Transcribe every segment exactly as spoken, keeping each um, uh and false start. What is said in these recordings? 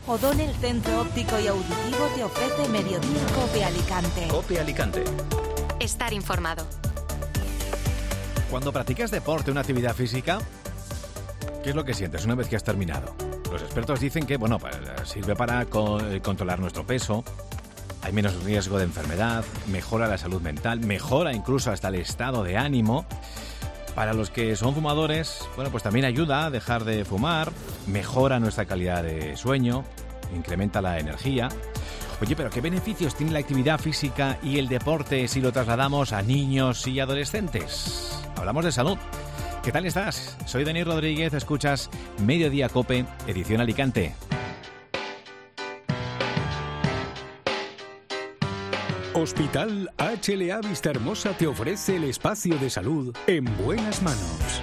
O'Donnell Centro Óptico y Auditivo te ofrece Mediodía Cope Alicante. Cope Alicante. Estar informado. Cuando practicas deporte, una actividad física, ¿qué es lo que sientes una vez que has terminado? Los expertos dicen que, bueno, sirve para co- controlar nuestro peso, hay menos riesgo de enfermedad, mejora la salud mental, mejora incluso hasta el estado de ánimo. Para los que son fumadores, bueno, pues también ayuda a dejar de fumar, mejora nuestra calidad de sueño, incrementa la energía. Oye, pero ¿qué beneficios tiene la actividad física y el deporte si lo trasladamos a niños y adolescentes? Hablamos de salud. ¿Qué tal estás? Soy Dani Rodríguez, escuchas Mediodía Cope, edición Alicante. Hospital H L A Vista Hermosa te ofrece el espacio de salud en buenas manos.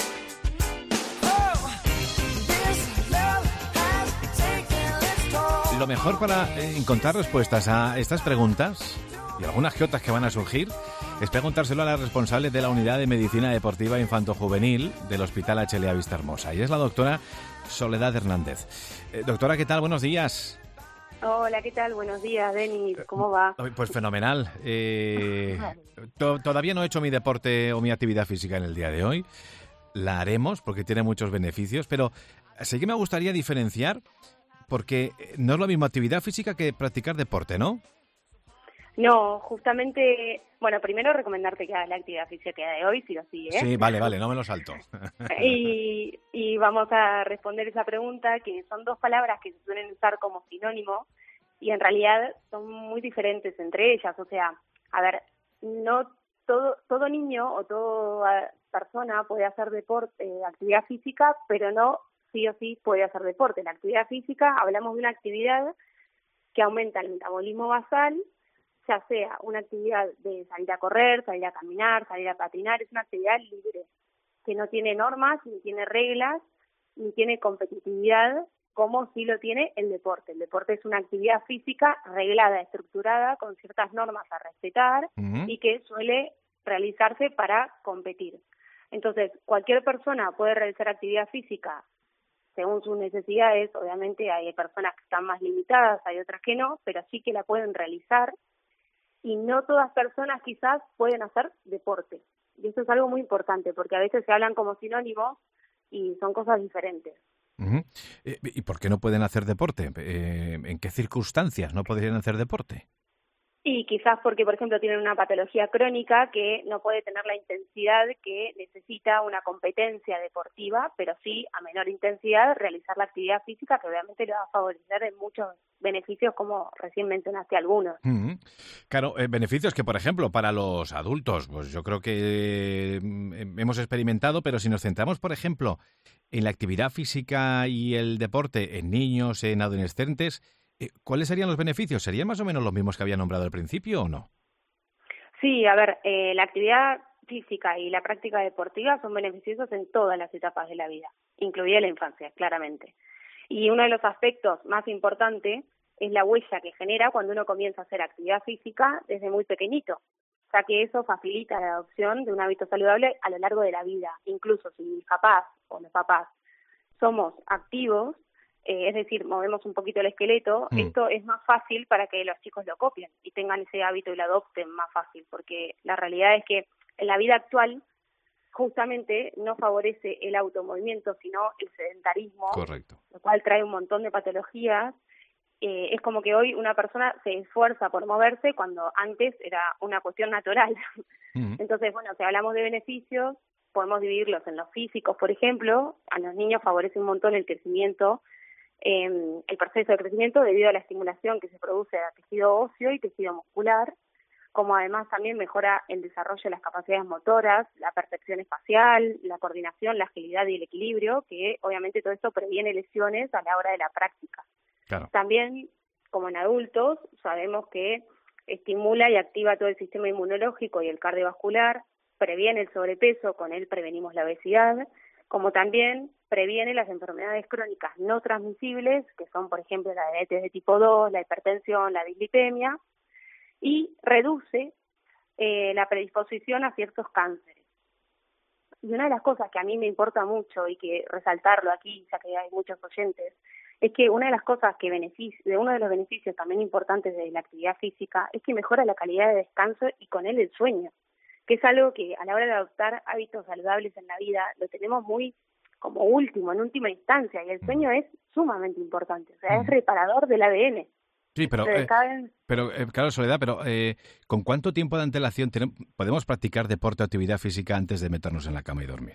Lo mejor para eh, encontrar respuestas a estas preguntas y algunas que otras que van a surgir es preguntárselo a la responsable de la Unidad de Medicina Deportiva Infanto-Juvenil del Hospital H L A Vista Hermosa, y es la doctora Soledad Hernández. Eh, doctora, ¿qué tal? Buenos días. Hola, ¿qué tal? Buenos días, Denis. ¿Cómo va? Pues fenomenal. Eh, to- todavía no he hecho mi deporte o mi actividad física en el día de hoy. La haremos porque tiene muchos beneficios, pero sí que me gustaría diferenciar porque no es lo mismo actividad física que practicar deporte, ¿no? No, justamente, bueno, primero recomendarte que hagas la actividad física de hoy, sí o sí, ¿eh? Sí, vale, vale, no me lo salto. y, y vamos a responder esa pregunta, que son dos palabras que se suelen usar como sinónimo y en realidad son muy diferentes entre ellas. O sea, a ver, no todo todo niño o toda persona puede hacer deporte, eh, actividad física, pero no sí o sí puede hacer deporte. La actividad física, hablamos de una actividad que aumenta el metabolismo basal, ya sea una actividad de salir a correr, salir a caminar, salir a patinar, es una actividad libre, que no tiene normas, ni tiene reglas, ni tiene competitividad, como sí lo tiene el deporte. El deporte es una actividad física reglada, estructurada, con ciertas normas a respetar uh-huh. y que suele realizarse para competir. Entonces, cualquier persona puede realizar actividad física según sus necesidades. Obviamente hay personas que están más limitadas, hay otras que no, pero sí que la pueden realizar. Y no todas personas quizás pueden hacer deporte. Y eso es algo muy importante, porque a veces se hablan como sinónimos y son cosas diferentes. Uh-huh. ¿Y por qué no pueden hacer deporte? Eh, ¿En qué circunstancias no podrían hacer deporte? Y quizás porque, por ejemplo, tienen una patología crónica que no puede tener la intensidad que necesita una competencia deportiva, pero sí a menor intensidad realizar la actividad física, que obviamente le va a favorecer en muchos beneficios, como recién mencionaste algunos. Uh-huh. Claro, eh, beneficios que, por ejemplo, para los adultos, pues yo creo que eh, hemos experimentado, pero si nos centramos, por ejemplo, en la actividad física y el deporte en niños, en adolescentes, ¿cuáles serían los beneficios? ¿Serían más o menos los mismos que había nombrado al principio o no? Sí, a ver, eh, la actividad física y la práctica deportiva son beneficiosos en todas las etapas de la vida, incluida la infancia, claramente. Y uno de los aspectos más importantes es la huella que genera cuando uno comienza a hacer actividad física desde muy pequeñito, ya que eso facilita la adopción de un hábito saludable a lo largo de la vida. Incluso si mis papás o los papás somos activos, Eh, es decir, movemos un poquito el esqueleto, mm. esto es más fácil para que los chicos lo copien y tengan ese hábito y lo adopten más fácil, porque la realidad es que en la vida actual justamente no favorece el automovimiento, sino el sedentarismo. Correcto. Lo cual trae un montón de patologías. Eh, es como que hoy una persona se esfuerza por moverse cuando antes era una cuestión natural. Mm. Entonces, bueno, si hablamos de beneficios, podemos dividirlos en los físicos, por ejemplo. A los niños favorece un montón el crecimiento, Eh, el proceso de crecimiento debido a la estimulación que se produce a tejido óseo y tejido muscular, como además también mejora el desarrollo de las capacidades motoras, la percepción espacial, la coordinación, la agilidad y el equilibrio, que obviamente todo esto previene lesiones a la hora de la práctica. Claro. También, como en adultos, sabemos que estimula y activa todo el sistema inmunológico y el cardiovascular, previene el sobrepeso, con él prevenimos la obesidad, como también previene las enfermedades crónicas no transmisibles, que son, por ejemplo, la diabetes de tipo dos, la hipertensión, la dislipemia, y reduce eh, la predisposición a ciertos cánceres. Y una de las cosas que a mí me importa mucho y que resaltarlo aquí, ya que hay muchos oyentes, es que una de las cosas que beneficia, uno de los beneficios también importantes de la actividad física es que mejora la calidad de descanso y con él el sueño, que es algo que a la hora de adoptar hábitos saludables en la vida lo tenemos muy como último, en última instancia, y el sueño es sumamente importante, o sea, es reparador del A D N. Sí, pero, eh, pero eh, claro, Soledad, pero eh, ¿con cuánto tiempo de antelación tenemos, podemos practicar deporte o actividad física antes de meternos en la cama y dormir?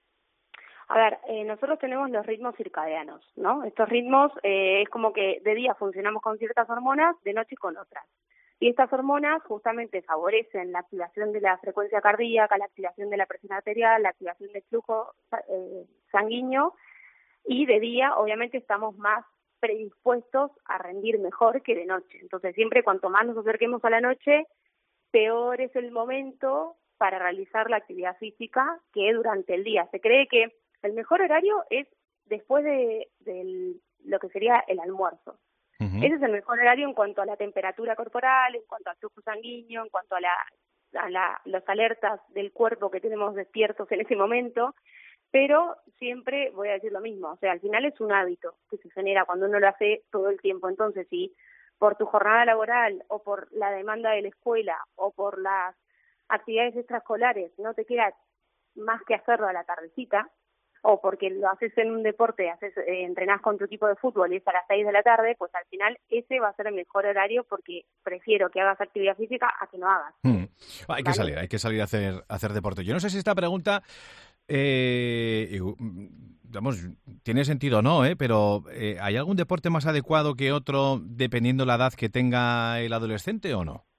A ver, eh, nosotros tenemos los ritmos circadianos, ¿no? Estos ritmos eh, es como que de día funcionamos con ciertas hormonas, de noche con otras. Y estas hormonas justamente favorecen la activación de la frecuencia cardíaca, la activación de la presión arterial, la activación del flujo eh, sanguíneo, y de día obviamente estamos más predispuestos a rendir mejor que de noche. Entonces siempre cuanto más nos acerquemos a la noche, peor es el momento para realizar la actividad física que durante el día. Se cree que el mejor horario es después de, de lo que sería el almuerzo. Uh-huh. Ese es el mejor horario en cuanto a la temperatura corporal, en cuanto al flujo sanguíneo, en cuanto a, la, a la, las alertas del cuerpo que tenemos despiertos en ese momento, pero siempre voy a decir lo mismo, o sea, al final es un hábito que se genera cuando uno lo hace todo el tiempo. Entonces, si por tu jornada laboral o por la demanda de la escuela o por las actividades extraescolares no te queda más que hacerlo a la tardecita, o porque lo haces en un deporte, haces eh, entrenás con tu equipo de fútbol y es a las seis de la tarde, pues al final ese va a ser el mejor horario porque prefiero que hagas actividad física a que no hagas. Hmm. Hay ¿Vale? que salir, hay que salir a hacer, a hacer deporte. Yo no sé si esta pregunta, eh, digamos, tiene sentido o no, ¿eh? pero eh, ¿hay algún deporte más adecuado que otro dependiendo la edad que tenga el adolescente o no?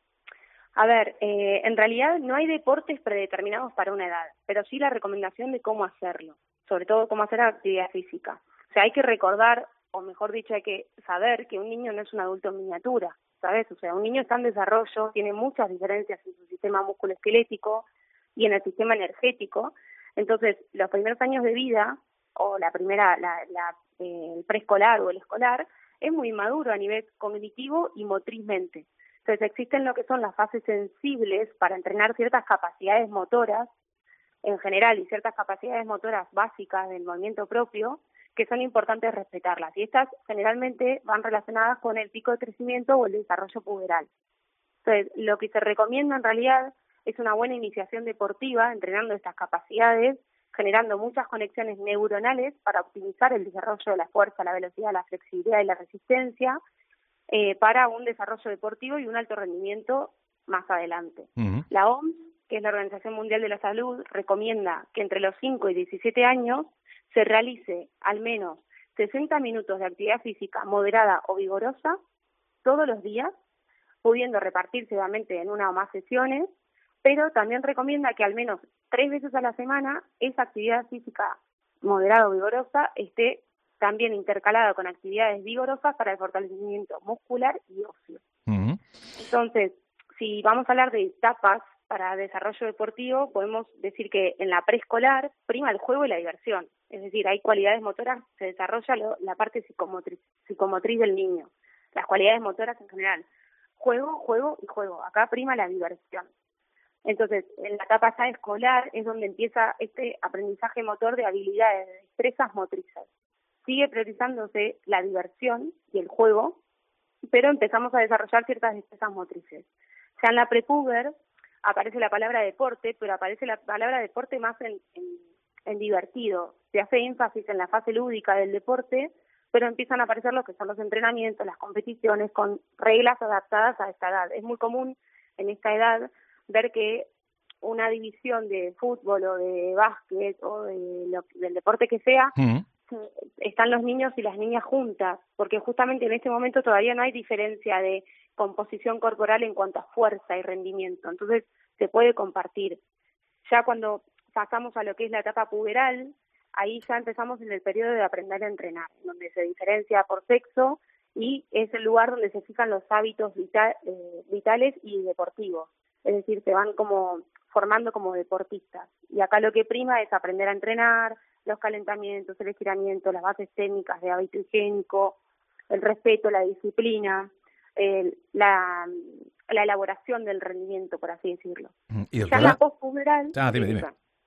A ver, eh, en realidad no hay deportes predeterminados para una edad, pero sí la recomendación de cómo hacerlo, sobre todo cómo hacer actividad física. O sea, hay que recordar, o mejor dicho, hay que saber que un niño no es un adulto en miniatura, ¿sabes? O sea, un niño está en desarrollo, tiene muchas diferencias en su sistema musculoesquelético y en el sistema energético. Entonces, los primeros años de vida, o la primera, la, la, eh, el preescolar o el escolar, es muy inmaduro a nivel cognitivo y motrizmente. Entonces existen lo que son las fases sensibles para entrenar ciertas capacidades motoras en general y ciertas capacidades motoras básicas del movimiento propio que son importantes respetarlas. Y estas generalmente van relacionadas con el pico de crecimiento o el desarrollo puberal. Entonces lo que se recomienda en realidad es una buena iniciación deportiva entrenando estas capacidades, generando muchas conexiones neuronales para optimizar el desarrollo de la fuerza, la velocidad, la flexibilidad y la resistencia, Eh, para un desarrollo deportivo y un alto rendimiento más adelante. Uh-huh. La O M S, que es la Organización Mundial de la Salud, recomienda que entre los cinco y diecisiete años se realice al menos sesenta minutos de actividad física moderada o vigorosa todos los días, pudiendo repartirse obviamente en una o más sesiones, pero también recomienda que al menos tres veces a la semana esa actividad física moderada o vigorosa esté también intercalada con actividades vigorosas para el fortalecimiento muscular y óseo. Uh-huh. Entonces, si vamos a hablar de etapas para desarrollo deportivo, podemos decir que en la preescolar prima el juego y la diversión. Es decir, hay cualidades motoras, se desarrolla lo, la parte psicomotriz, psicomotriz del niño, las cualidades motoras en general. Juego, juego y juego. Acá prima la diversión. Entonces, en la etapa ya escolar es donde empieza este aprendizaje motor de habilidades, de destrezas motrices. Sigue priorizándose la diversión y el juego, pero empezamos a desarrollar ciertas destrezas motrices. Ya en la prepuber aparece la palabra deporte, pero aparece la palabra deporte más en, en, en divertido. Se hace énfasis en la fase lúdica del deporte, pero empiezan a aparecer lo que son los entrenamientos, las competiciones, con reglas adaptadas a esta edad. Es muy común en esta edad ver que una división de fútbol o de básquet o de lo, del deporte que sea, uh-huh. están los niños y las niñas juntas, porque justamente en este momento todavía no hay diferencia de composición corporal en cuanto a fuerza y rendimiento, entonces se puede compartir. Ya cuando pasamos a lo que es la etapa puberal, ahí ya empezamos en el periodo de aprender a entrenar, donde se diferencia por sexo y es el lugar donde se fijan los hábitos vital, eh, vitales y deportivos, es decir, se van como formando como deportistas. Y acá lo que prima es aprender a entrenar, los calentamientos, el estiramiento, las bases técnicas de hábito higiénico, el respeto, la disciplina, el, la, la elaboración del rendimiento, por así decirlo. ¿Y ya en la postpuberal, ah, dime, dime.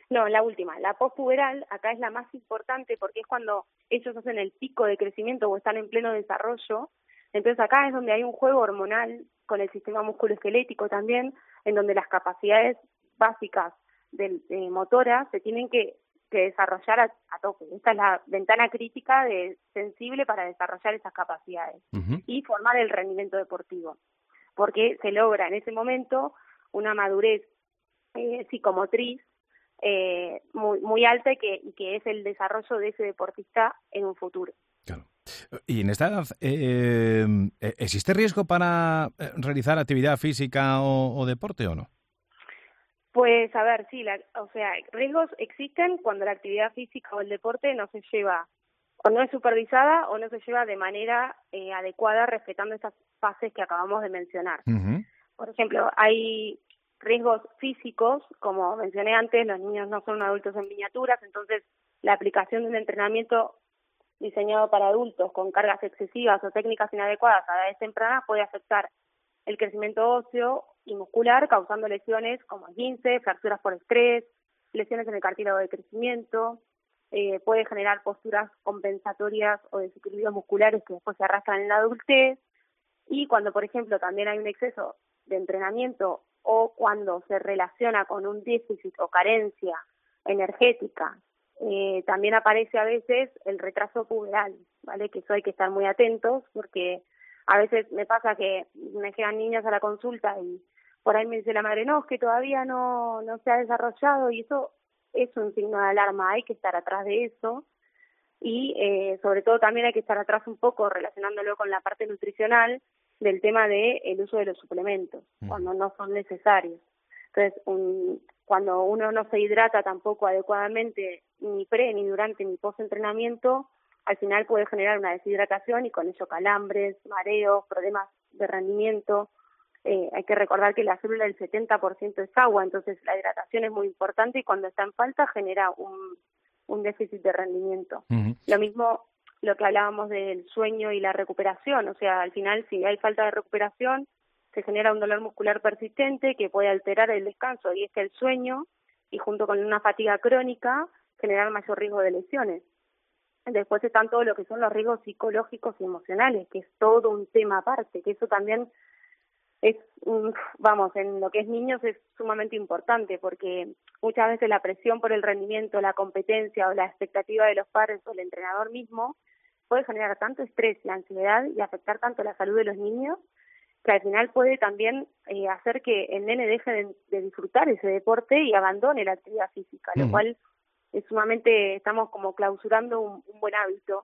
No, la última, la postpuberal, acá es la más importante porque es cuando ellos hacen el pico de crecimiento o están en pleno desarrollo. Entonces acá es donde hay un juego hormonal con el sistema musculoesquelético también, en donde las capacidades básicas de, de motoras se tienen que, que desarrollar a, a tope. Esta es la ventana crítica de sensible para desarrollar esas capacidades uh-huh. y formar el rendimiento deportivo, porque se logra en ese momento una madurez eh, psicomotriz Eh, muy muy alta y que, y que es el desarrollo de ese deportista en un futuro. Claro. Y en esta edad, eh, ¿existe riesgo para realizar actividad física o, o deporte o no? Pues a ver, sí, la, o sea, riesgos existen cuando la actividad física o el deporte no se lleva, o no es supervisada o no se lleva de manera eh, adecuada respetando estas fases que acabamos de mencionar. Uh-huh. Por ejemplo, hay riesgos físicos, como mencioné antes, los niños no son adultos en miniaturas, entonces la aplicación de un entrenamiento diseñado para adultos con cargas excesivas o técnicas inadecuadas a edades tempranas puede afectar el crecimiento óseo y muscular, causando lesiones como esguince, fracturas por estrés, lesiones en el cartílago de crecimiento, eh, puede generar posturas compensatorias o desequilibrios musculares que después se arrastran en la adultez, y cuando, por ejemplo, también hay un exceso de entrenamiento o cuando se relaciona con un déficit o carencia energética, eh, también aparece a veces el retraso puberal, ¿vale? Que eso hay que estar muy atentos porque a veces me pasa que me llegan niñas a la consulta y por ahí me dice la madre, no, es que todavía no, no se ha desarrollado, y eso es un signo de alarma, hay que estar atrás de eso y eh, sobre todo también hay que estar atrás un poco relacionándolo con la parte nutricional del tema de el uso de los suplementos, mm. cuando no son necesarios. Entonces, un, cuando uno no se hidrata tampoco adecuadamente, ni pre, ni durante, ni post-entrenamiento, al final puede generar una deshidratación y con ello calambres, mareos, problemas de rendimiento. Eh, hay que recordar que la célula del setenta por ciento es agua, entonces la hidratación es muy importante y cuando está en falta genera un, un déficit de rendimiento. Mm. Lo mismo lo que hablábamos del sueño y la recuperación, o sea, al final si hay falta de recuperación se genera un dolor muscular persistente que puede alterar el descanso y es que el sueño, y junto con una fatiga crónica, generar mayor riesgo de lesiones. Después están todo lo que son los riesgos psicológicos y emocionales, que es todo un tema aparte, que eso también es, vamos, en lo que es niños es sumamente importante, porque muchas veces la presión por el rendimiento, la competencia o la expectativa de los padres o el entrenador mismo puede generar tanto estrés y ansiedad y afectar tanto la salud de los niños que al final puede también eh, hacer que el nene deje de, de disfrutar ese deporte y abandone la actividad física, uh-huh. lo cual es sumamente, estamos como clausurando un, un buen hábito.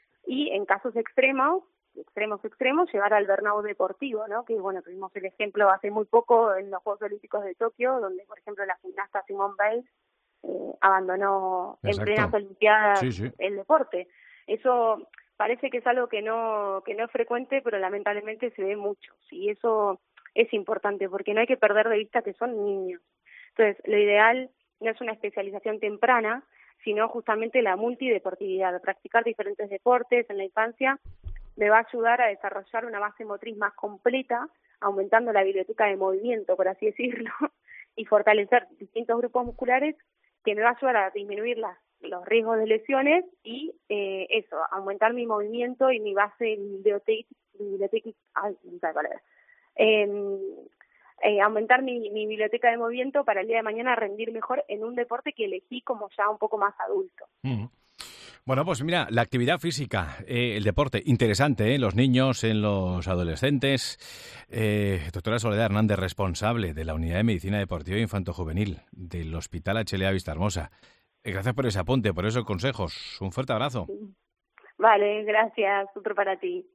Y en casos extremos, extremos, extremos, llegar al burnout deportivo, ¿no? Que bueno, tuvimos el ejemplo hace muy poco en los Juegos Olímpicos de Tokio, donde por ejemplo la gimnasta Simone Biles eh, abandonó Exacto. en plenas Olimpiadas sí, sí. el deporte. Eso parece que es algo que no que no es frecuente, pero lamentablemente se ve mucho, y eso es importante porque no hay que perder de vista que son niños. Entonces, lo ideal no es una especialización temprana, sino justamente la multideportividad. Practicar diferentes deportes en la infancia me va a ayudar a desarrollar una base motriz más completa, aumentando la biblioteca de movimiento, por así decirlo, y fortalecer distintos grupos musculares que me va a ayudar a disminuir las los riesgos de lesiones y eh, eso, aumentar mi movimiento y mi base biblioteca, biblioteca ay, no sé cuál era. Eh, eh, aumentar mi, mi biblioteca de movimiento para el día de mañana rendir mejor en un deporte que elegí como ya un poco más adulto. Mm. Bueno, pues mira, la actividad física, eh, el deporte, interesante, ¿eh? Los niños, en los adolescentes. Eh, doctora Soledad Hernández, responsable de la Unidad de Medicina Deportiva e Infantojuvenil del Hospital H L A Vistahermosa. Gracias por ese apunte, por esos consejos. Un fuerte abrazo. Vale, gracias. Otro para ti.